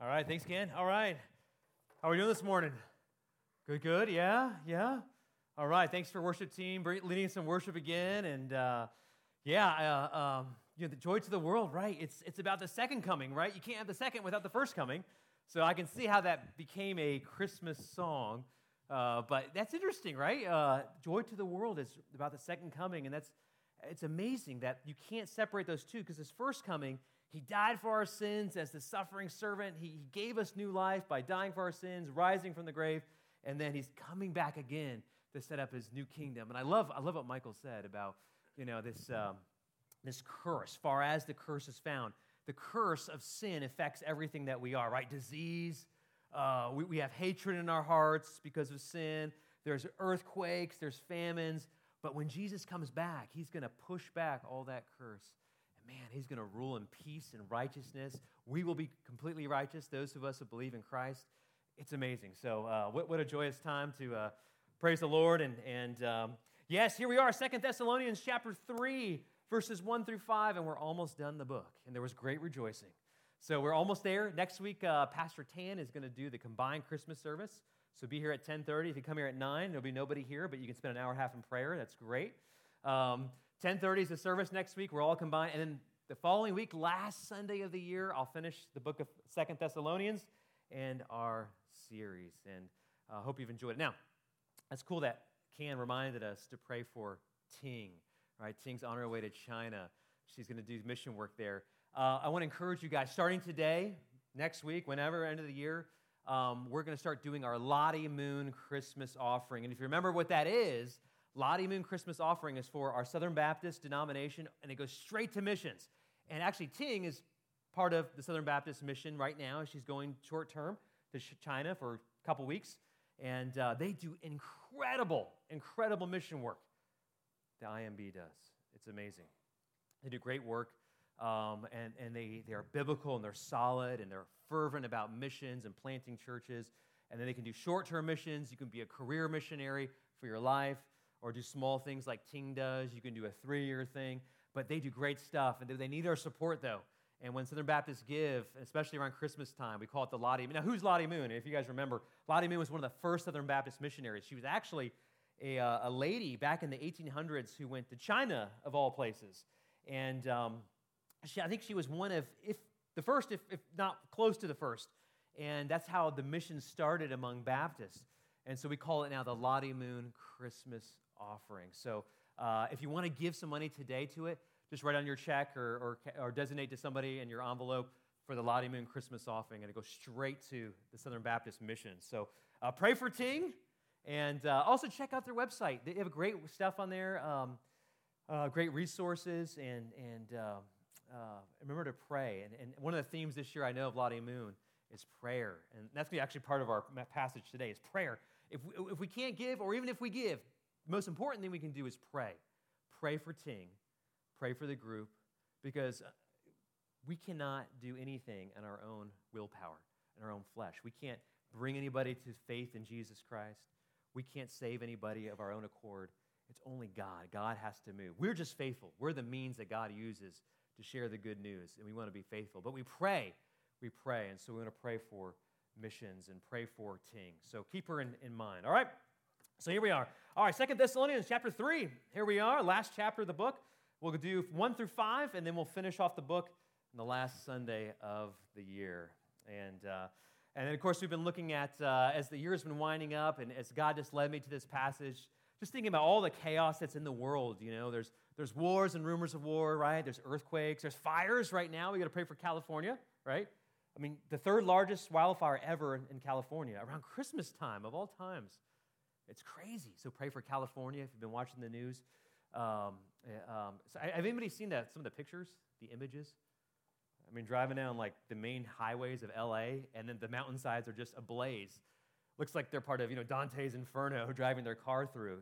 All right, thanks, Ken. All right. How are we doing this morning? Good, yeah. All right, thanks for worship team, leading some worship again. And the joy to the world, right? It's about the second coming, right? You can't have the second without the first coming. So I can see how that became a Christmas song. But that's interesting, right? Joy to the world is about the second coming, and it's amazing that you can't separate those two, because his first coming, he died for our sins as the suffering servant. He gave us new life by dying for our sins, rising from the grave, and then he's coming back again to set up his new kingdom. And I love what Michael said about, this curse. Far as the curse is found, the curse of sin affects everything that we are, right? Disease. We have hatred in our hearts because of sin. There's earthquakes. There's famines. But when Jesus comes back, he's going to push back all that curse. And man, he's going to rule in peace and righteousness. We will be completely righteous, those of us who believe in Christ. It's amazing. So what a joyous time to praise the Lord. And yes, here we are, 2 Thessalonians chapter 3, verses 1 through 5, and we're almost done the book. And there was great rejoicing. So we're almost there. Next week, Pastor Tan is going to do the combined Christmas service. So be here at 10:30. If you come here at 9, there'll be nobody here, but you can spend an hour and a half in prayer. That's great. 10:30 is the service next week. We're all combined. And then the following week, last Sunday of the year, I'll finish the book of 2 Thessalonians and our series. And I hope you've enjoyed it. Now, that's cool that Can reminded us to pray for Ting. Right? Ting's on her way to China. She's going to do mission work there. I want to encourage you guys, starting today, next week, whenever, end of the year, we're going to start doing our Lottie Moon Christmas offering. And if you remember what that is, Lottie Moon Christmas offering is for our Southern Baptist denomination, and it goes straight to missions. And actually, Ting is part of the Southern Baptist mission right now. She's going short-term to China for a couple weeks, and they do incredible mission work. The IMB does. It's amazing. They do great work, and they are biblical, and they're solid, and they're fervent about missions and planting churches. And then they can do short-term missions. You can be a career missionary for your life, or do small things like Ting does. You can do a 3-year thing. But they do great stuff, and they need our support, though. And when Southern Baptists give, especially around Christmas time, we call it the Lottie Moon. Now, who's Lottie Moon? If you guys remember, Lottie Moon was one of the first Southern Baptist missionaries. She was actually a lady back in the 1800s who went to China, of all places. And I think she was one of, if not close to the first. And that's how the mission started among Baptists. And so we call it now the Lottie Moon Christmas offering. So if you want to give some money today to it, just write on your check or designate to somebody in your envelope for the Lottie Moon Christmas offering, and it goes straight to the Southern Baptist mission. So pray for Ting. And also check out their website. They have great stuff on there, great resources, and remember to pray. And one of the themes this year I know of Lottie Moon is prayer. And that's going to be actually part of our passage today is prayer. If we can't give, or even if we give, the most important thing we can do is pray. Pray for Ting. Pray for the group, because we cannot do anything in our own willpower, in our own flesh. We can't bring anybody to faith in Jesus Christ. We can't save anybody of our own accord. It's only God. God has to move. We're just faithful. We're the means that God uses to share the good news, and we want to be faithful. But we pray, and so we want to pray for missions and pray for Ting. So keep her in mind, all right? So here we are. All right, 2 Thessalonians chapter 3. Here we are, last chapter of the book. We'll do 1 through 5, and then we'll finish off the book on the last Sunday of the year. And then, of course, we've been looking at, as the year has been winding up, and as God just led me to this passage, just thinking about all the chaos that's in the world. You know, there's wars and rumors of war, right? There's earthquakes. There's fires right now. We got to pray for California, right? I mean, the third largest wildfire ever in California, around Christmas time, of all times. It's crazy. So pray for California if you've been watching the news. So have anybody seen some of the pictures, the images? I mean, driving down like the main highways of LA, and then the mountainsides are just ablaze. Looks like they're part of, Dante's Inferno, driving their car through.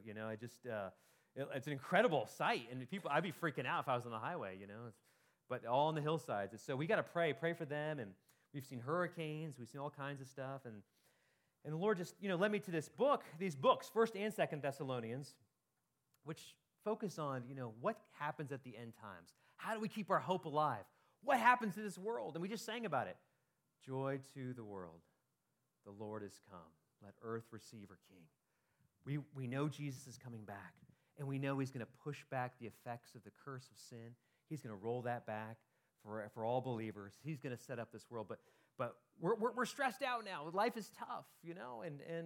It's an incredible sight, and I'd be freaking out if I was on the highway. But all on the hillsides. And so we got to pray for them. And we've seen hurricanes, we've seen all kinds of stuff, and the Lord just led me to these books, 1st and 2nd Thessalonians, which focus on what happens at the end times. How do we keep our hope alive? What happens to this world? And we just sang about it. Joy to the world. The Lord is come. Let earth receive her King. We know Jesus is coming back, and we know he's going to push back the effects of the curse of sin. He's going to roll that back for all believers. He's going to set up this world. But we're stressed out now. Life is tough, and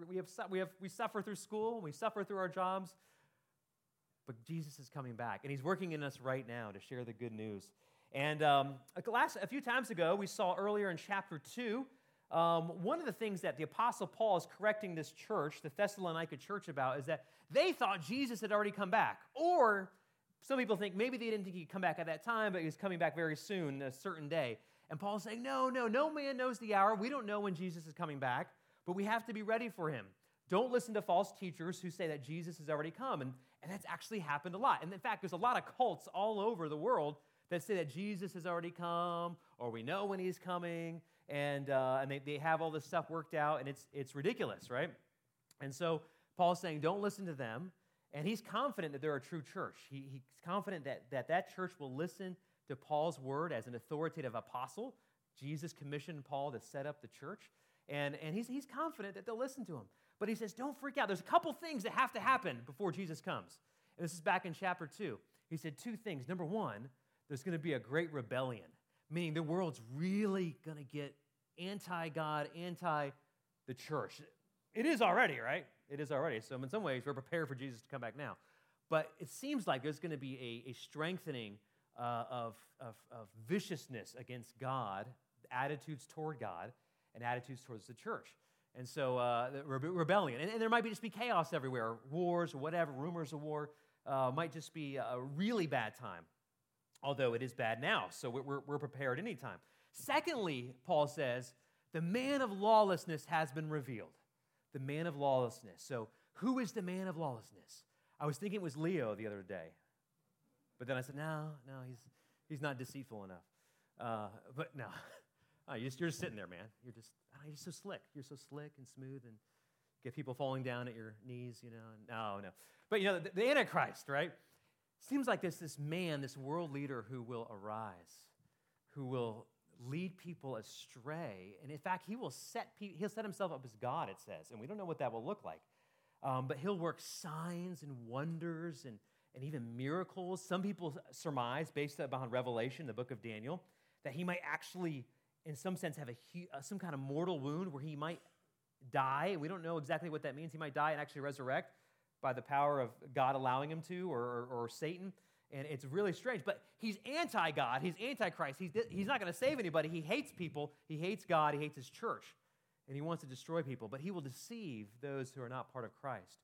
we suffer through school, we suffer through our jobs. But Jesus is coming back, and he's working in us right now to share the good news. And a few times ago, we saw earlier in chapter 2, one of the things that the Apostle Paul is correcting this church, the Thessalonica church, about is that they thought Jesus had already come back. Or some people think maybe they didn't think he'd come back at that time, but he was coming back very soon, a certain day. And Paul's saying, no man knows the hour. We don't know when Jesus is coming back, but we have to be ready for him. Don't listen to false teachers who say that Jesus has already come. And that's actually happened a lot. And in fact, there's a lot of cults all over the world that say that Jesus has already come, or we know when he's coming, and they have all this stuff worked out, and it's ridiculous, right? And so Paul's saying, don't listen to them. And he's confident that they're a true church. He's confident that church will listen to Paul's word as an authoritative apostle. Jesus commissioned Paul to set up the church, and he's confident that they'll listen to him. But he says, don't freak out. There's a couple things that have to happen before Jesus comes. And this is back in chapter 2. He said two things. Number one, there's going to be a great rebellion, meaning the world's really going to get anti-God, anti the church. It is already, right? It is already. So in some ways, we're prepared for Jesus to come back now. But it seems like there's going to be a strengthening of viciousness against God, attitudes toward God, and attitudes towards the church. And so rebellion. And there might just be chaos everywhere, wars or whatever, rumors of war. Might just be a really bad time, although it is bad now, so we're prepared anytime. Secondly, Paul says, the man of lawlessness has been revealed. The man of lawlessness. So who is the man of lawlessness? I was thinking it was Leo the other day. But then I said, no, he's not deceitful enough. But no, you're just sitting there, man. You're so slick. You're so slick and smooth and get people falling down at your knees, No. But, the Antichrist, right? Seems like this man, this world leader who will arise, who will lead people astray. And in fact, he'll set himself up as God, it says. And we don't know what that will look like. But he'll work signs and wonders and even miracles. Some people surmise, based upon Revelation, the book of Daniel, that he might actually, in some sense, have some kind of mortal wound where he might die. We don't know exactly what that means. He might die and actually resurrect by the power of God allowing him to, or Satan. And it's really strange. But he's anti-God. He's anti-Christ. He's not going to save anybody. He hates people. He hates God. He hates his church. And he wants to destroy people. But he will deceive those who are not part of Christ.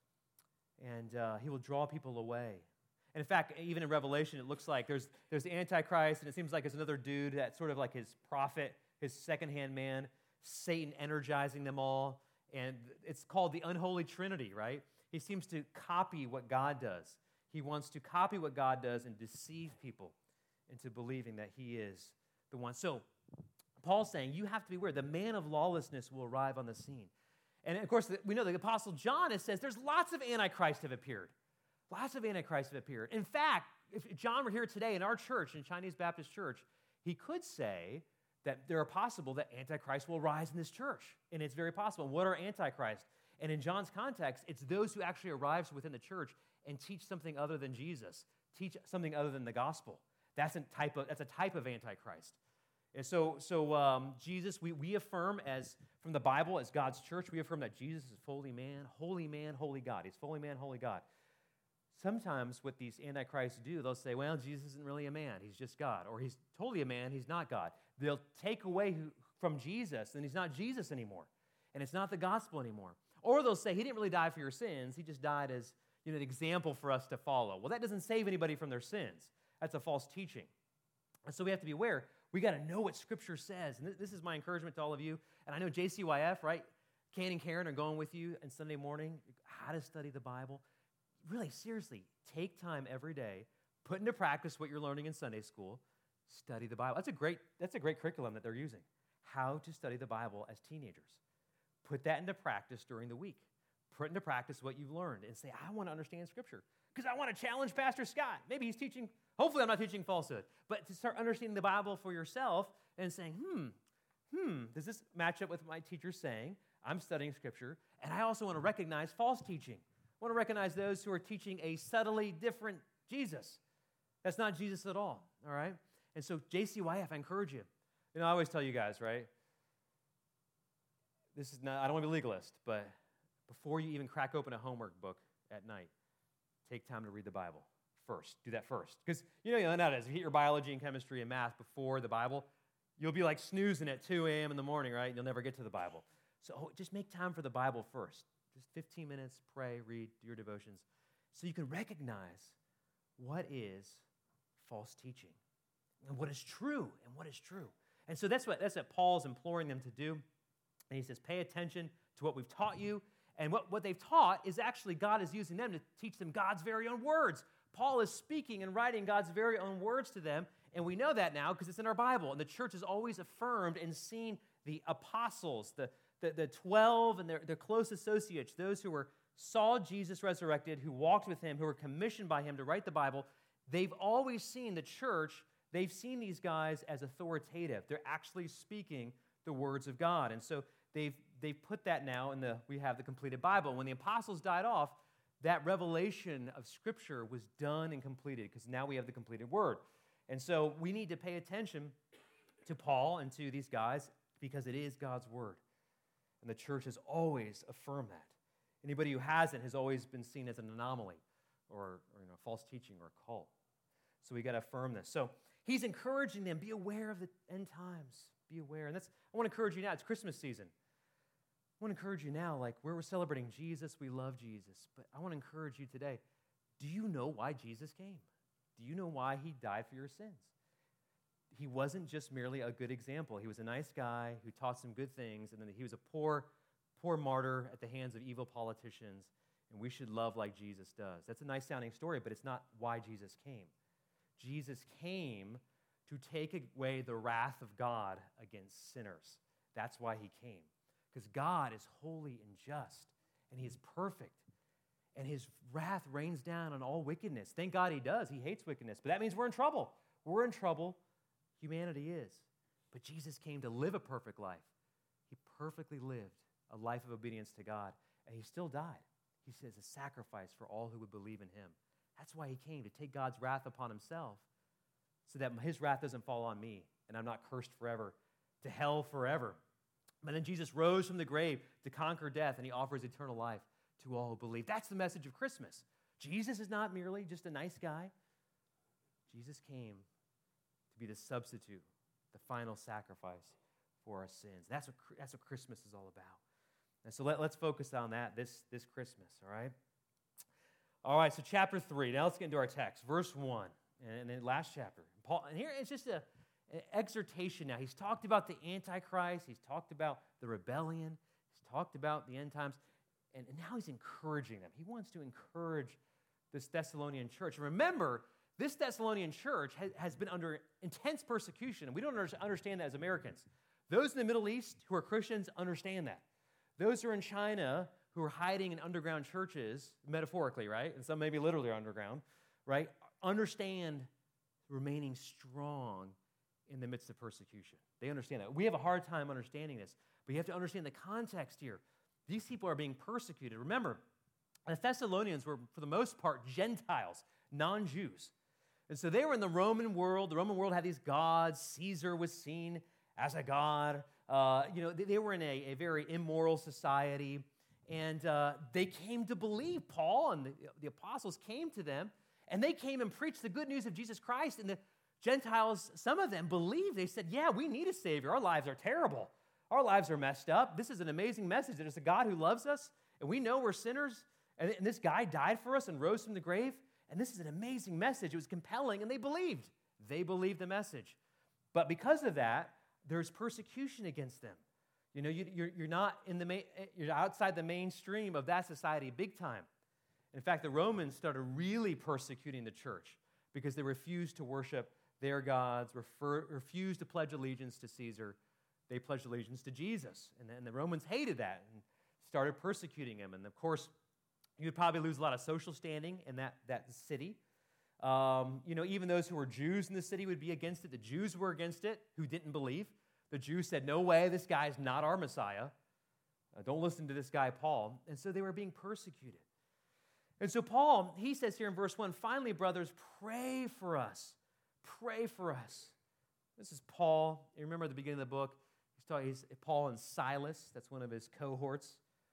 And he will draw people away. And in fact, even in Revelation, it looks like there's the Antichrist, and it seems like there's another dude that's sort of like his prophet, his second-hand man, Satan energizing them all. And it's called the unholy trinity, right? He seems to copy what God does. He wants to copy what God does and deceive people into believing that he is the one. So Paul's saying you have to be aware. The man of lawlessness will arrive on the scene. And of course, we know the Apostle John says there's lots of antichrists have appeared. Lots of antichrists have appeared. In fact, if John were here today in our church, in Chinese Baptist Church, he could say that there are possible that antichrist will rise in this church. And it's very possible. What are antichrists? And in John's context, it's those who actually arrive within the church and teach something other than Jesus, teach something other than the gospel. That's a type of antichrist. And so Jesus, we affirm from the Bible as God's church, we affirm that Jesus is fully man, holy God. He's fully man, holy God. Sometimes what these antichrists do, they'll say, well, Jesus isn't really a man, he's just God. Or he's totally a man, he's not God. They'll take away from Jesus, and he's not Jesus anymore. And it's not the gospel anymore. Or they'll say, he didn't really die for your sins, he just died as an example for us to follow. Well, that doesn't save anybody from their sins. That's a false teaching. And so we have to be aware. We got to know what Scripture says. And this is my encouragement to all of you. And I know JCYF, right? Ken and Karen are going with you on Sunday morning, how to study the Bible. Really, seriously, take time every day, put into practice what you're learning in Sunday school, study the Bible. That's a great curriculum that they're using. How to study the Bible as teenagers. Put that into practice during the week. Put into practice what you've learned and say, I want to understand Scripture because I want to challenge Pastor Scott. Maybe he's teaching, hopefully I'm not teaching falsehood, but to start understanding the Bible for yourself and saying, does this match up with what my teacher's saying? I'm studying Scripture, and I also want to recognize false teaching. I want to recognize those who are teaching a subtly different Jesus. That's not Jesus at all right? And so JCYF, I encourage you. I always tell you guys, right? This is not, I don't want to be legalist, but before you even crack open a homework book at night, take time to read the Bible first. Do that first. Because you know how it is. If you hit your biology and chemistry and math before the Bible, you'll be like snoozing at 2 a.m. in the morning, right? You'll never get to the Bible. So just make time for the Bible first. Just 15 minutes, pray, read, do your devotions, so you can recognize what is false teaching and what is true and what is true. And so that's what Paul's imploring them to do. And he says, pay attention to what we've taught you. And what they've taught is actually God is using them to teach them God's very own words. Paul is speaking and writing God's very own words to them. And we know that now because it's in our Bible. And the church has always affirmed and seen the apostles, the 12 and their close associates, those who saw Jesus resurrected, who walked with him, who were commissioned by him to write the Bible. They've always seen the church, they've seen these guys as authoritative. They're actually speaking the words of God. And so they've put that now we have the completed Bible. When the apostles died off, that revelation of Scripture was done and completed because now we have the completed Word. And so we need to pay attention to Paul and to these guys because it is God's Word. And the church has always affirmed that. Anybody who hasn't has always been seen as an anomaly or false teaching or a cult. So we got to affirm this. So he's encouraging them, be aware of the end times. Be aware. And I want to encourage you now. It's Christmas season. I want to encourage you now, like we're celebrating Jesus, we love Jesus. But I want to encourage you today, do you know why Jesus came? Do you know why he died for your sins? He wasn't just merely a good example. He was a nice guy who taught some good things, and then he was a poor martyr at the hands of evil politicians, and we should love like Jesus does. That's a nice sounding story, but it's not why Jesus came. Jesus came to take away the wrath of God against sinners. That's why he came. Because God is holy and just, and he is perfect, and his wrath rains down on all wickedness. Thank God he does. He hates wickedness, but that means we're in trouble. We're in trouble. Humanity is. But Jesus came to live a perfect life. He perfectly lived a life of obedience to God, and he still died. He says a sacrifice for all who would believe in him. That's why he came, to take God's wrath upon himself so that his wrath doesn't fall on me and I'm not cursed forever, to hell forever. But then Jesus rose from the grave to conquer death, and he offers eternal life to all who believe. That's the message of Christmas. Jesus is not merely just a nice guy. Jesus came to be the substitute, the final sacrifice for our sins. That's what Christmas is all about. And so let's focus on that this Christmas, all right? All right, so chapter 3. Now let's get into our text. Verse 1, and then last chapter. Paul, and here it's just an exhortation now. He's talked about the Antichrist. He's talked about the rebellion. He's talked about the end times. And now he's encouraging them. He wants to encourage this Thessalonian church. And remember, this Thessalonian church has been under intense persecution, and we don't understand that as Americans. Those in the Middle East who are Christians understand that. Those who are in China who are hiding in underground churches, metaphorically, right? And some maybe literally are underground, right? Understand remaining strong in the midst of persecution. They understand that. We have a hard time understanding this, but you have to understand the context here. These people are being persecuted. Remember, the Thessalonians were, for the most part, Gentiles, non-Jews. And so they were in the Roman world. The Roman world had these gods. Caesar was seen as a god. They were in a very immoral society. And they came to believe. Paul and the apostles came to them, and they came and preached the good news of Jesus Christ. And the Gentiles, some of them believed. They said, yeah, we need a Savior. Our lives are terrible. Our lives are messed up. This is an amazing message. There's a God who loves us, and we know we're sinners, and this guy died for us and rose from the grave, and this is an amazing message. It was compelling, and they believed. They believed the message. But because of that, there's persecution against them. You know, you're not you're outside the mainstream of that society big time. In fact, the Romans started really persecuting the church because they refused to worship their gods, refused to pledge allegiance to Caesar. They pledged allegiance to Jesus. And the Romans hated that and started persecuting him. And of course, you would probably lose a lot of social standing in that city. Even those who were Jews in the city would be against it. The Jews were against it who didn't believe. The Jews said, no way, this guy's not our Messiah. Don't listen to this guy, Paul. And so they were being persecuted. And so Paul, he says here in verse 1, finally, brothers, pray for us. Pray for us. This is Paul. You remember at the beginning of the book, he's Paul and Silas. That's one of his cohorts,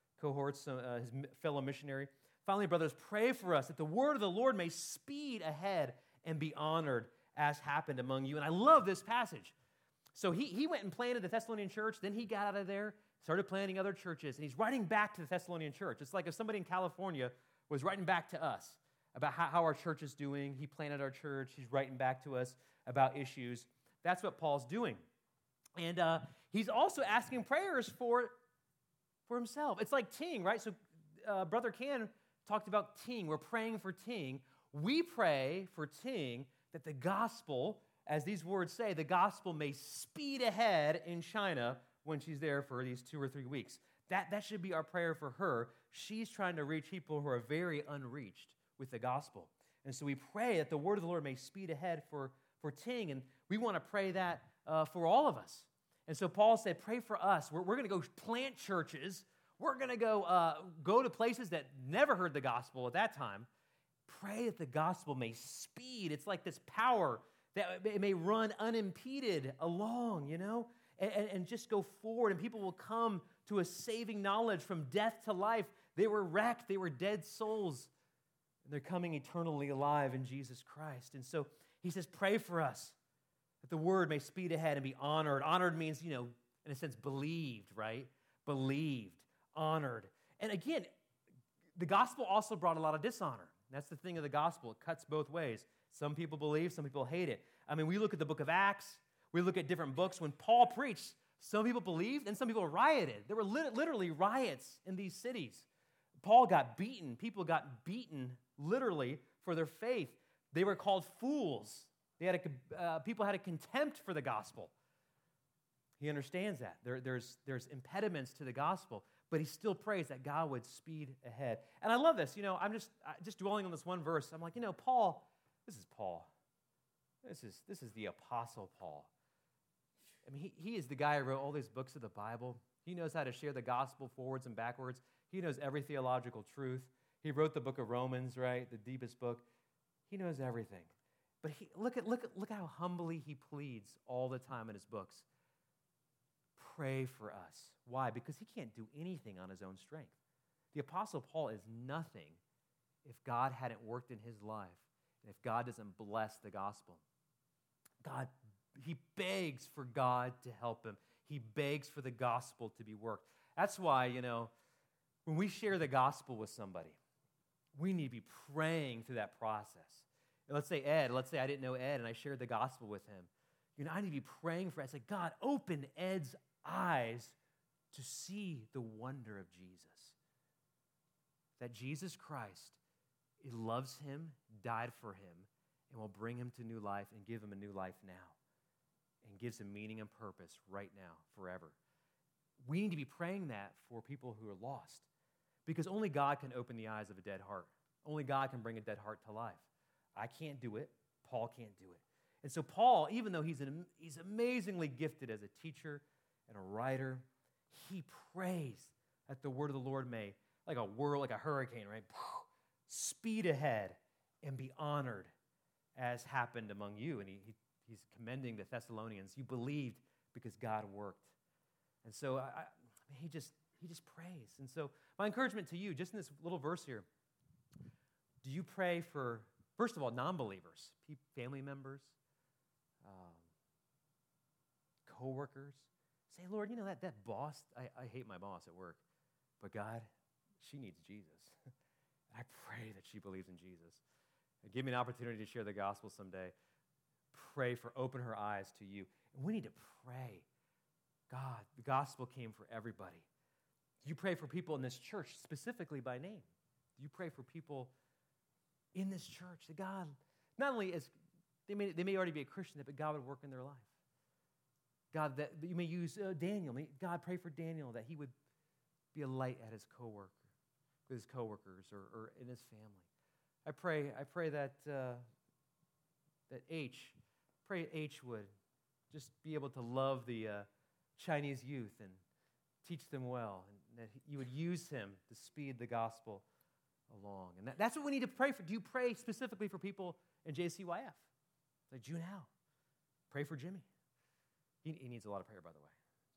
his fellow missionary. Finally, brothers, pray for us that the word of the Lord may speed ahead and be honored as happened among you. And I love this passage. So he went and planted the Thessalonian church. Then he got out of there, started planting other churches. And he's writing back to the Thessalonian church. It's like if somebody in California was writing back to us about how our church is doing. He planted our church. He's writing back to us about issues. That's what Paul's doing. And he's also asking prayers for himself. It's like Ting, right? So Brother Ken talked about Ting. We're praying for Ting. We pray for Ting that the gospel, as these words say, the gospel may speed ahead in China when she's there for these 2 or 3 weeks. That should be our prayer for her. She's trying to reach people who are very unreached with the gospel. And so we pray that the word of the Lord may speed ahead for Ting, and we want to pray that for all of us. And so Paul said, pray for us. We're going to go plant churches. We're going to go to places that never heard the gospel at that time. Pray that the gospel may speed. It's like this power that it may run unimpeded along, and just go forward, and people will come to a saving knowledge from death to life. They were wrecked. They were dead souls. And they're coming eternally alive in Jesus Christ. And so he says, pray for us that the word may speed ahead and be honored. Honored means, in a sense, believed, right? Believed, honored. And again, the gospel also brought a lot of dishonor. That's the thing of the gospel. It cuts both ways. Some people believe, some people hate it. I mean, we look at the book of Acts. We look at different books. When Paul preached, some people believed and some people rioted. There were literally riots in these cities. Paul got beaten. People got beaten literally for their faith. They were called fools. People had a contempt for the gospel. He understands that. There's impediments to the gospel, but he still prays that God would speed ahead. And I love this. I'm just dwelling on this one verse. I'm like, Paul, this is Paul. This is the Apostle Paul. I mean, he is the guy who wrote all these books of the Bible. He knows how to share the gospel forwards and backwards. He knows every theological truth. He wrote the book of Romans, right? The deepest book. He knows everything. But look how humbly he pleads all the time in his books. Pray for us. Why? Because he can't do anything on his own strength. The Apostle Paul is nothing if God hadn't worked in his life and if God doesn't bless the gospel. He begs for God to help him. He begs for the gospel to be worked. That's why, when we share the gospel with somebody, we need to be praying through that process. Let's say I didn't know Ed, and I shared the gospel with him. I need to be praying for Ed. Say, God, open Ed's eyes to see the wonder of Jesus. That Jesus Christ, he loves him, died for him, and will bring him to new life and give him a new life now. And gives him meaning and purpose right now, forever. We need to be praying that for people who are lost. Because only God can open the eyes of a dead heart. Only God can bring a dead heart to life. I can't do it. Paul can't do it. And so Paul, even though he's amazingly gifted as a teacher and a writer, he prays that the word of the Lord may, like a hurricane, right? Speed ahead and be honored as happened among you. And he's commending the Thessalonians. You believed because God worked. And so he just prays. And so my encouragement to you, just in this little verse here, do you pray for, first of all, non-believers, family members, co-workers? Say, Lord, that boss, I hate my boss at work, but God, she needs Jesus. I pray that she believes in Jesus. And give me an opportunity to share the gospel someday. Pray for, open her eyes to you. And we need to pray. God, the gospel came for everybody. Do you pray for people in this church, specifically by name? Do you pray for people in this church that God, not only as, they may already be a Christian, but God would work in their life. God, that you may use Daniel. God, pray for Daniel that he would be a light at his with his coworkers or in his family. I pray that H would just be able to love the Chinese youth and teach them well, and that you would use him to speed the gospel along. And that's what we need to pray for. Do you pray specifically for people in JCYF? Like June Howe. Pray for Jimmy. He needs a lot of prayer, by the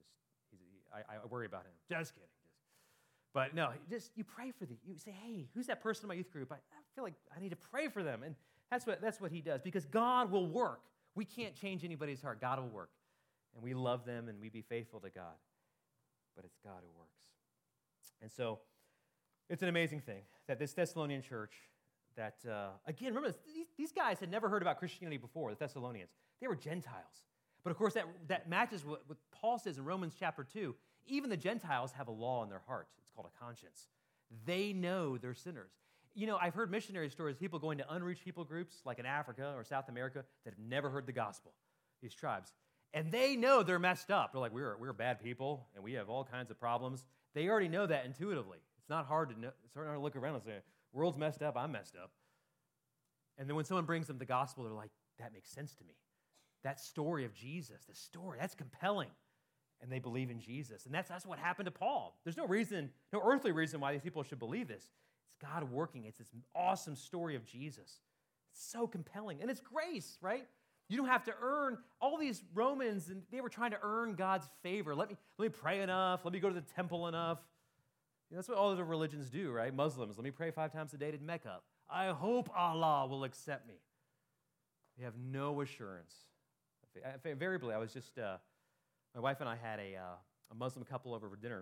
way. I worry about him. Just kidding. But no, you pray for you say, hey, who's that person in my youth group? I feel like I need to pray for them. And that's what he does, because God will work. We can't change anybody's heart. God will work. And we love them and we be faithful to God. But it's God who works. And so it's an amazing thing that this Thessalonian church, that, again, remember, these guys had never heard about Christianity before, the Thessalonians. They were Gentiles. But of course, that matches what Paul says in Romans chapter 2. Even the Gentiles have a law in their heart. It's called a conscience. They know they're sinners. You know, I've heard missionary stories, people going to unreached people groups like in Africa or South America that have never heard the gospel, these tribes. And they know they're messed up. They're like, we're bad people, and we have all kinds of problems. They already know that intuitively. It's not hard to know. It's hard to look around and say, world's messed up, I'm messed up. And then when someone brings them the gospel, they're like, that makes sense to me. That story of Jesus, the story, that's compelling. And they believe in Jesus. And that's what happened to Paul. There's no earthly reason why these people should believe this. It's God working. It's this awesome story of Jesus. It's so compelling. And it's grace, right? You don't have to earn. All these Romans, and they were trying to earn God's favor. Let me pray enough. Let me go to the temple enough. You know, that's what all the religions do, right? Muslims, let me pray 5 times a day to Mecca. I hope Allah will accept me. They have no assurance. Invariably, I was just, my wife and I had a Muslim couple over for dinner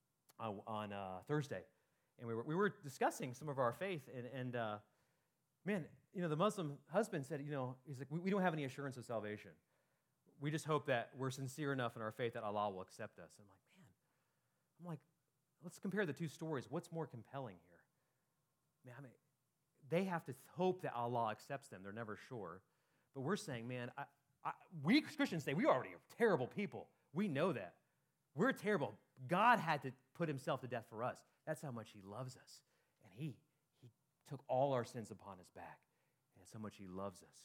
on Thursday, and we were discussing some of our faith, and man, you know, the Muslim husband said, you know, he's like, we don't have any assurance of salvation. We just hope that we're sincere enough in our faith that Allah will accept us. I'm like, let's compare the two stories. What's more compelling here? Man, I mean, they have to hope that Allah accepts them. They're never sure. But we're saying, man, we Christians say we already are terrible people. We know that. We're terrible. God had to put himself to death for us. That's how much he loves us. And he took all our sins upon his back. And that's how much he loves us.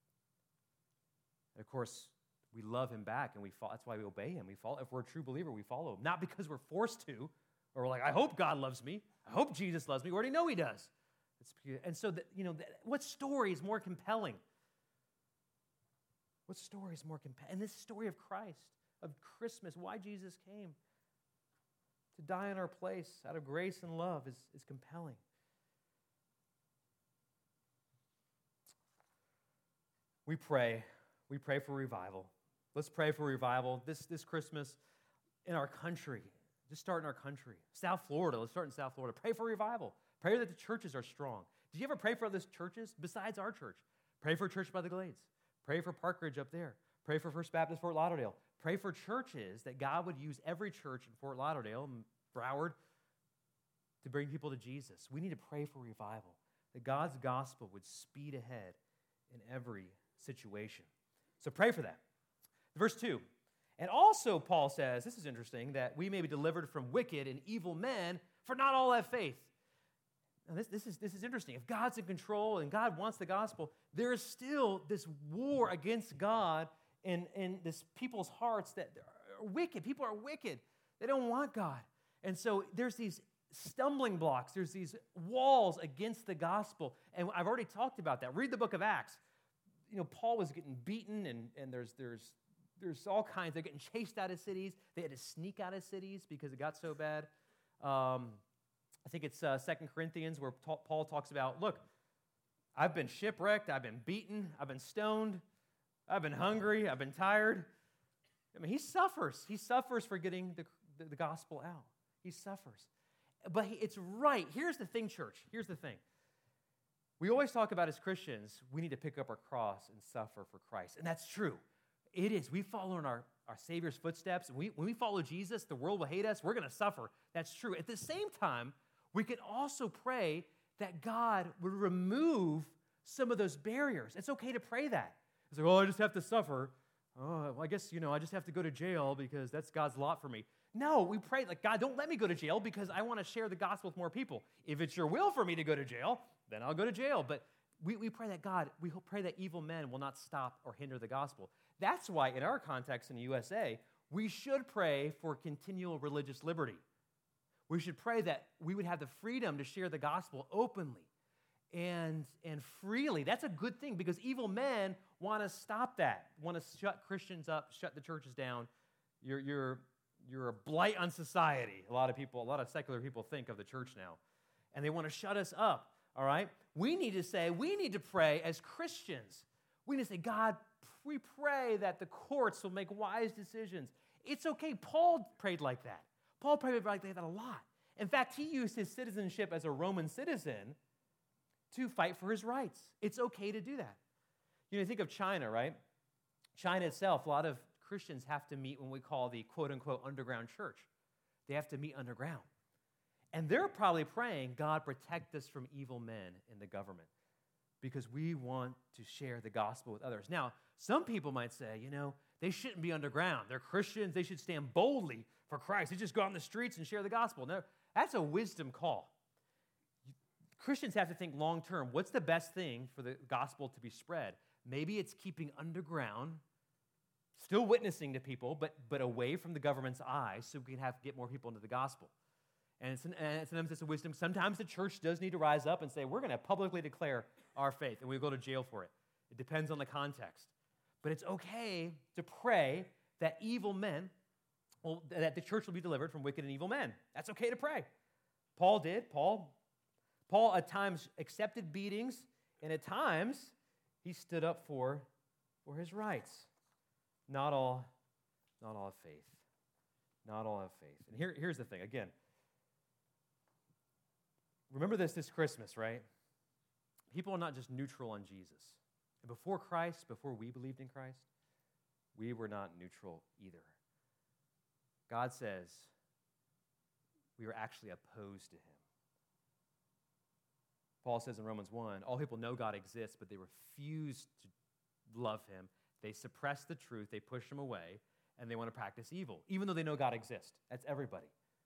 And of course, we love him back, and that's why we obey him. We follow. If we're a true believer, we follow him. Not because we're forced to, or we're like, I hope God loves me. I hope Jesus loves me. We already know he does. And so, what story is more compelling? What story is more compelling? And this story of Christ, of Christmas, why Jesus came to die in our place out of grace and love is compelling. We pray for revival. Let's pray for revival this Christmas in our country. Just start in our country. South Florida, let's start in South Florida. Pray for revival. Pray that the churches are strong. Did you ever pray for other churches besides our church? Pray for Church by the Glades. Pray for Park Ridge up there. Pray for First Baptist Fort Lauderdale. Pray for churches, that God would use every church in Fort Lauderdale and Broward to bring people to Jesus. We need to pray for revival, that God's gospel would speed ahead in every situation. So pray for that. Verse 2. And also, Paul says, this is interesting, that we may be delivered from wicked and evil men, for not all have faith. Now, this is interesting. If God's in control and God wants the gospel, there is still this war against God in this people's hearts that are wicked. People are wicked. They don't want God. And so there's these stumbling blocks. There's these walls against the gospel. And I've already talked about that. Read the book of Acts. You know, Paul was getting beaten, and there's all kinds. They're getting chased out of cities. They had to sneak out of cities because it got so bad. I think it's 2 Corinthians where Paul talks about, look, I've been shipwrecked, I've been beaten, I've been stoned, I've been hungry, I've been tired. I mean, he suffers. He suffers for getting the gospel out. He suffers. But it's right. Here's the thing, church. Here's the thing. We always talk about as Christians, we need to pick up our cross and suffer for Christ. And that's true. It is. We follow in our Savior's footsteps. When we follow Jesus, the world will hate us. We're going to suffer. That's true. At the same time, we can also pray that God would remove some of those barriers. It's okay to pray that. It's like, oh, I just have to suffer. Oh, well, I guess, I just have to go to jail because that's God's lot for me. No, we pray, like, God, don't let me go to jail because I want to share the gospel with more people. If it's your will for me to go to jail, then I'll go to jail. But we pray that we pray that evil men will not stop or hinder the gospel. That's why in our context in the USA, we should pray for continual religious liberty. We should pray that we would have the freedom to share the gospel openly and freely. That's a good thing because evil men want to stop that, want to shut Christians up, shut the churches down. You're a blight on society. A lot of secular people think of the church now, and they want to shut us up, all right? We need to pray as Christians. We need to say, God, we pray that the courts will make wise decisions. It's okay. Paul prayed like that. Paul prayed like that a lot. In fact, he used his citizenship as a Roman citizen to fight for his rights. It's okay to do that. You think of China, right? China itself, a lot of Christians have to meet when we call the quote-unquote underground church. They have to meet underground. And they're probably praying, God, protect us from evil men in the government because we want to share the gospel with others. Now, some people might say, they shouldn't be underground. They're Christians. They should stand boldly for Christ. They just go out in the streets and share the gospel. No, that's a wisdom call. Christians have to think long term. What's the best thing for the gospel to be spread? Maybe it's keeping underground, still witnessing to people, but away from the government's eyes so we can get more people into the gospel. And sometimes it's a wisdom. Sometimes the church does need to rise up and say, we're going to publicly declare our faith, and we'll go to jail for it. It depends on the context. But it's okay to pray that that the church will be delivered from wicked and evil men. That's okay to pray. Paul did. Paul at times accepted beatings, and at times he stood up for his rights. Not all have faith. Not all have faith. And here's the thing. Again, remember this Christmas, right? People are not just neutral on Jesus. And before Christ, before we believed in Christ, we were not neutral either. God says we were actually opposed to him. Paul says in Romans 1, all people know God exists, but they refuse to love him. They suppress the truth, they push him away, and they want to practice evil, even though they know God exists. That's everybody.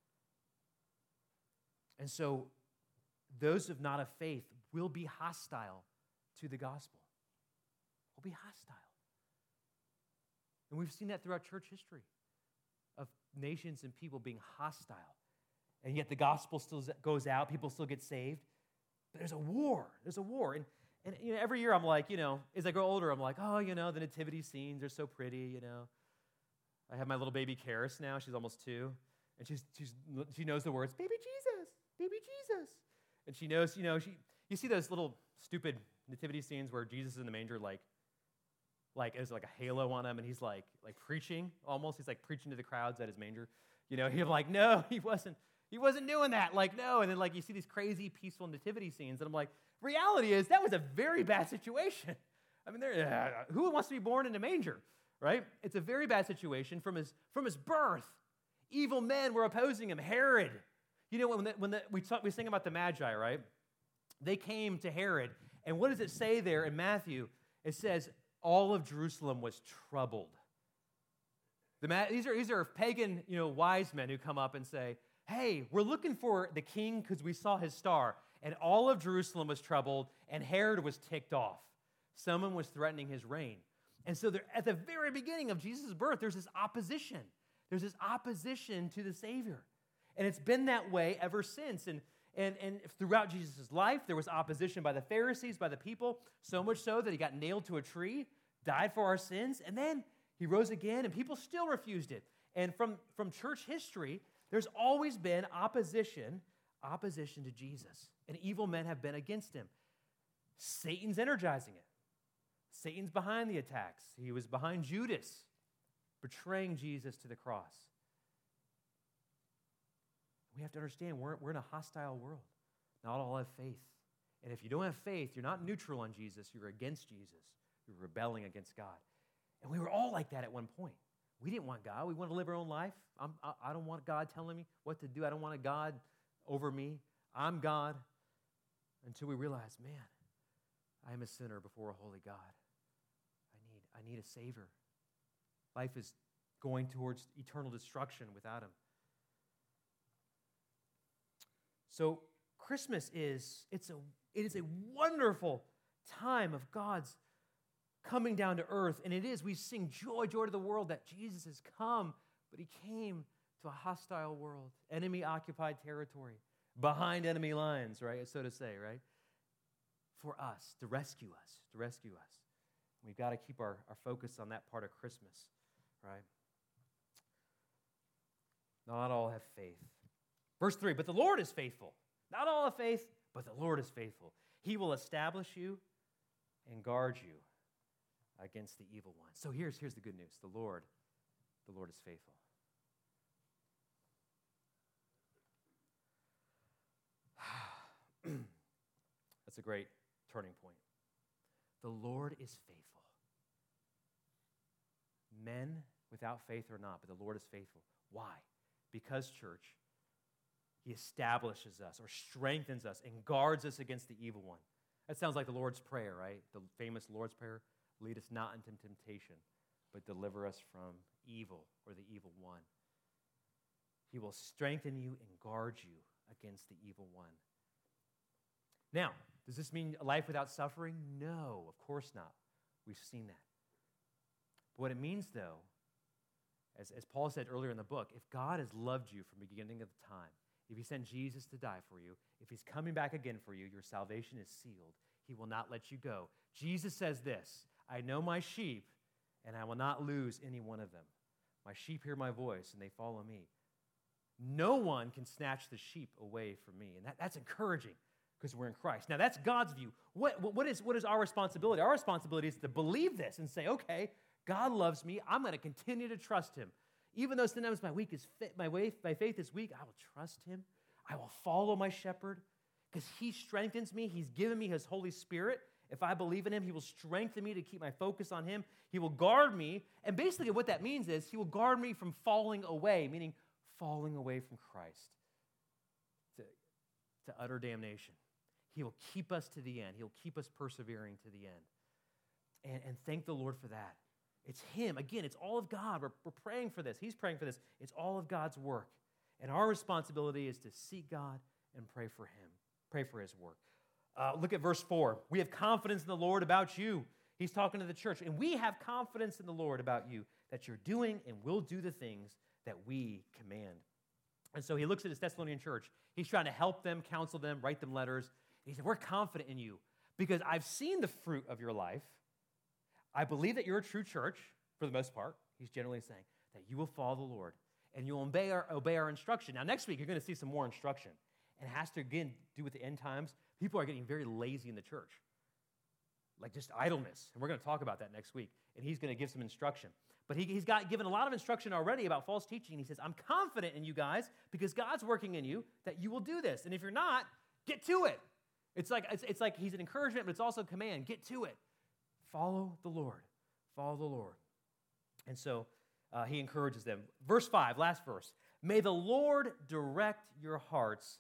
And so those of not of faith will be hostile to the gospel. Will be hostile. And we've seen that throughout church history of nations and people being hostile. And yet the gospel still goes out, people still get saved. But there's a war. There's a war. And every year I'm like, as I grow older, I'm like, the nativity scenes are so pretty, I have my little baby Karis now. She's almost 2. And she knows the words, baby Jesus, baby Jesus. And she knows, you see those little stupid nativity scenes where Jesus is in the manger, like there's like a halo on him, and he's like preaching almost. He's like preaching to the crowds at his manger. He's like, no, he wasn't doing that. Like, no. And then you see these crazy peaceful nativity scenes, and I'm like, reality is that was a very bad situation. I mean, who wants to be born in a manger, right? It's a very bad situation from his birth. Evil men were opposing him. Herod. We sing about the Magi, right? They came to Herod, and what does it say there in Matthew? It says, all of Jerusalem was troubled. These are pagan, wise men who come up and say, hey, we're looking for the king because we saw his star. And all of Jerusalem was troubled, and Herod was ticked off. Someone was threatening his reign. And so at the very beginning of Jesus' birth, there's this opposition. There's this opposition to the Savior. And it's been that way ever since. And throughout Jesus' life, there was opposition by the Pharisees, by the people, so much so that he got nailed to a tree, died for our sins, and then he rose again, and people still refused it. And from church history, there's always been opposition to Jesus. And evil men have been against him. Satan's energizing it. Satan's behind the attacks. He was behind Judas, betraying Jesus to the cross. We have to understand we're in a hostile world. Not all have faith. And if you don't have faith, you're not neutral on Jesus. You're against Jesus. You're rebelling against God. And we were all like that at one point. We didn't want God. We wanted to live our own life. I don't want God telling me what to do. I don't want a God over me. I'm God. Until we realize, man, I am a sinner before a holy God. I need a Savior. Life is going towards eternal destruction without him. So Christmas it is a wonderful time of God's coming down to earth, and it is. We sing joy, joy to the world that Jesus has come. but he came to a hostile world, enemy-occupied territory, behind enemy lines, right, so to say, right, for us, to rescue us, to rescue us. We've got to keep our focus on that part of Christmas, right? Not all have faith. Verse 3, but the Lord is faithful. Not all have faith, but the Lord is faithful. He will establish you and guard you against the evil one. So here's the good news. The Lord is faithful. That's a great turning point. The Lord is faithful. Men without faith or not, but the Lord is faithful. Why? Because, church, he establishes us or strengthens us and guards us against the evil one. That sounds like the Lord's Prayer, right? The famous Lord's Prayer. Lead us not into temptation, but deliver us from evil or the evil one. He will strengthen you and guard you against the evil one. Now, does this mean a life without suffering? No, of course not. We've seen that. But what it means, though, as Paul said earlier in the book, if God has loved you from the beginning of the time, if he sent Jesus to die for you, if he's coming back again for you, your salvation is sealed. He will not let you go. Jesus says this, I know my sheep, and I will not lose any one of them. My sheep hear my voice, and they follow me. No one can snatch the sheep away from me. And that's encouraging because we're in Christ. Now, that's God's view. What is our responsibility? Our responsibility is to believe this and say, okay, God loves me. I'm going to continue to trust him. Even though sometimes my faith is weak, I will trust him. I will follow my shepherd because he strengthens me. He's given me his Holy Spirit. If I believe in him, he will strengthen me to keep my focus on him. He will guard me. And basically what that means is he will guard me from falling away, meaning falling away from Christ to utter damnation. He will keep us to the end. He'll keep us persevering to the end. And thank the Lord for that. It's him. Again, it's all of God. We're praying for this. He's praying for this. It's all of God's work. And our responsibility is to seek God and pray for him. Pray for his work. Look at verse 4. We have confidence in the Lord about you. He's talking to the church. And we have confidence in the Lord about you that you're doing and will do the things that we command. And so he looks at his Thessalonian church. He's trying to help them, counsel them, write them letters. He said, we're confident in you because I've seen the fruit of your life. I believe that you're a true church, for the most part. He's generally saying that you will follow the Lord and you'll obey our instruction. Now, next week, you're going to see some more instruction. And it has to, again, do with the end times. People are getting very lazy in the church, like just idleness. And we're going to talk about that next week. And he's going to give some instruction. But he's given a lot of instruction already about false teaching. He says, I'm confident in you guys because God's working in you that you will do this. And if you're not, get to it. It's like he's an encouragement, but it's also a command. Get to it. Follow the Lord. Follow the Lord. And so he encourages them. Verse 5, last verse. May the Lord direct your hearts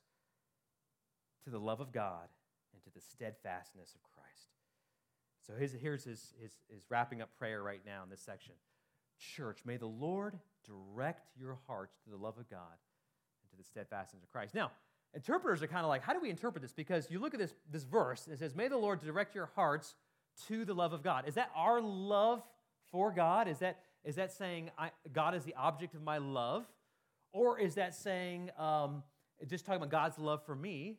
to the love of God and to the steadfastness of Christ. So here's his wrapping up prayer right now in this section. Church, may the Lord direct your hearts to the love of God and to the steadfastness of Christ. Now, interpreters are kind of like, how do we interpret this? Because you look at this verse, it says, may the Lord direct your hearts to the love of God. Is that our love for God? Is that saying God is the object of my love? Or is that saying, just talking about God's love for me?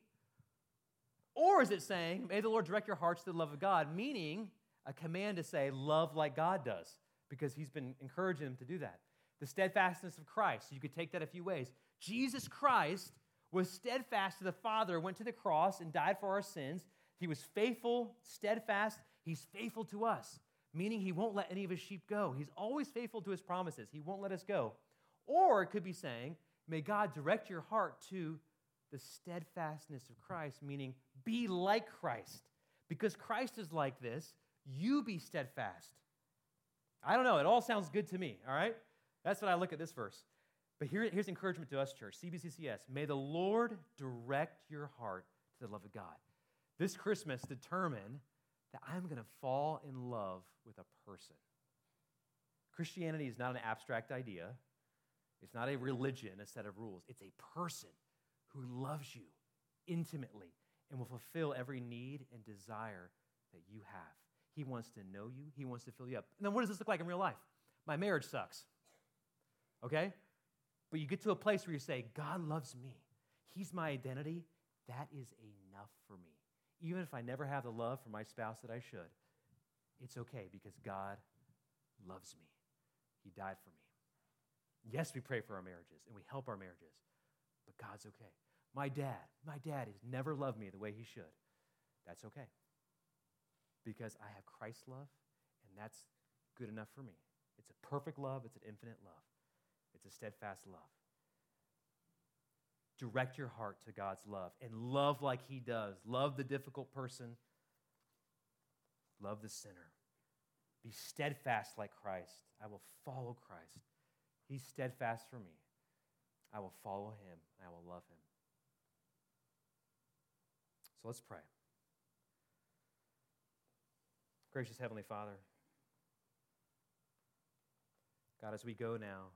Or is it saying, may the Lord direct your hearts to the love of God, meaning a command to say, love like God does, because he's been encouraging them to do that. The steadfastness of Christ, you could take that a few ways. Jesus Christ was steadfast to the Father, went to the cross and died for our sins. He was faithful, steadfast. He's faithful to us, meaning he won't let any of his sheep go. He's always faithful to his promises. He won't let us go. Or it could be saying, may God direct your heart to the steadfastness of Christ, meaning be like Christ. Because Christ is like this, you be steadfast. I don't know. It all sounds good to me, all right? That's what I look at this verse. But here's encouragement to us, church, CBCCS. May the Lord direct your heart to the love of God. This Christmas, determine that I'm going to fall in love with a person. Christianity is not an abstract idea. It's not a religion, a set of rules. It's a person who loves you intimately and will fulfill every need and desire that you have. He wants to know you. He wants to fill you up. And then what does this look like in real life? My marriage sucks. Okay? but you get to a place where you say, God loves me. He's my identity. That is enough for me. Even if I never have the love for my spouse that I should, it's okay because God loves me. He died for me. Yes, we pray for our marriages and we help our marriages, but God's okay. My dad has never loved me the way he should. That's okay because I have Christ's love, and that's good enough for me. It's a perfect love. It's an infinite love. It's a steadfast love. Direct your heart to God's love and love like he does. Love the difficult person. Love the sinner. Be steadfast like Christ. I will follow Christ. He's steadfast for me. I will follow him. I will love him. So let's pray. Gracious Heavenly Father, God, as we go now,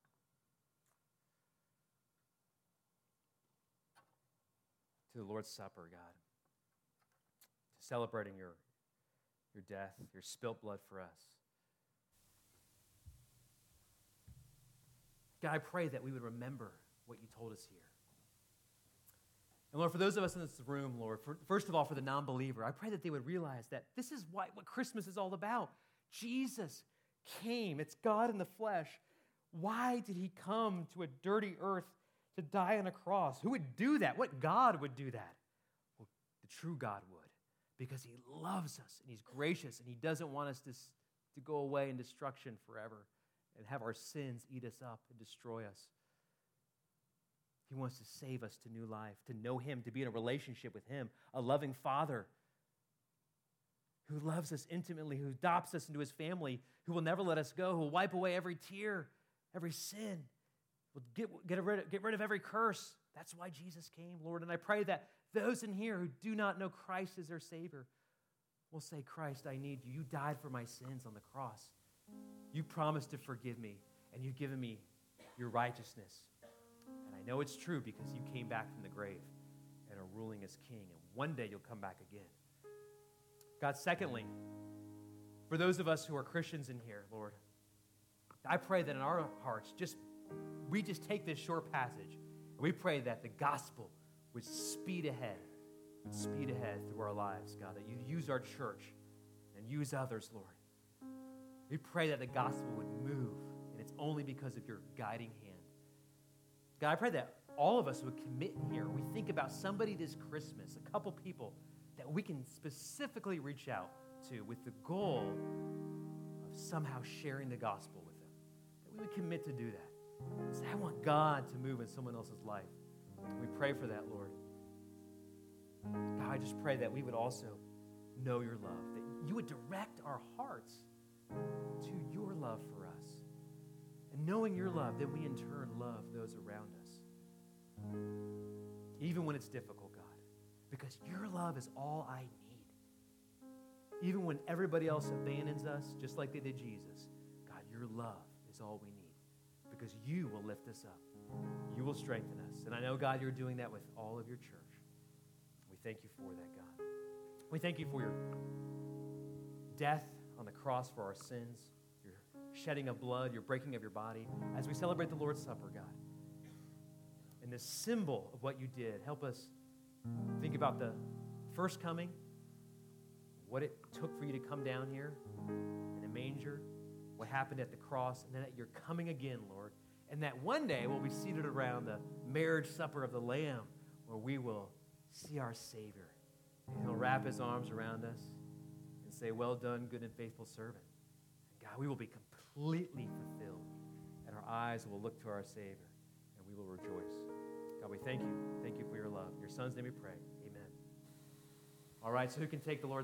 to the Lord's Supper, God, celebrating your death, your spilt blood for us. God, I pray that we would remember what you told us here. And Lord, for those of us in this room, Lord, first of all, for the non-believer, I pray that they would realize that this is what Christmas is all about. Jesus came. It's God in the flesh. Why did he come to a dirty earth to die on a cross? Who would do that? What God would do that? Well, the true God would, because he loves us and he's gracious and he doesn't want us to go away in destruction forever and have our sins eat us up and destroy us. He wants to save us to new life, to know him, to be in a relationship with him, a loving Father who loves us intimately, who adopts us into his family, who will never let us go, who will wipe away every tear, every sin, will get rid of every curse. That's why Jesus came, Lord. And I pray that those in here who do not know Christ as their Savior will say, Christ, I need you. You died for my sins on the cross. You promised to forgive me, and you've given me your righteousness. And I know it's true because you came back from the grave and are ruling as king, and one day you'll come back again. God, secondly, for those of us who are Christians in here, Lord, I pray that in our hearts, we just take this short passage, and we pray that the gospel would speed ahead through our lives, God, that you use our church and use others, Lord. We pray that the gospel would move, and it's only because of your guiding hand. God, I pray that all of us would commit in here. We think about somebody this Christmas, a couple people that we can specifically reach out to with the goal of somehow sharing the gospel with them. That we would commit to do that. Say, I want God to move in someone else's life. We pray for that, Lord. God, I just pray that we would also know your love, that you would direct our hearts to your love for us. And knowing your love, then we in turn love those around us. Even when it's difficult, God, because your love is all I need. Even when everybody else abandons us, just like they did Jesus, God, your love is all we need because you will lift us up. You will strengthen us. And I know, God, you're doing that with all of your church. We thank you for that, God. We thank you for your death on the cross for our sins, your shedding of blood, your breaking of your body. As we celebrate the Lord's Supper, God, and this symbol of what you did, help us think about the first coming, what it took for you to come down here in a manger, what happened at the cross, and then that you're coming again, Lord, and that one day we'll be seated around the marriage supper of the Lamb where we will see our Savior, and he'll wrap his arms around us and say, well done, good and faithful servant. And God, we will be completely fulfilled, and our eyes will look to our Savior, and we will rejoice. God, we thank you. Thank you for your love. In your Son's name we pray. Amen. All right, so who can take the Lord's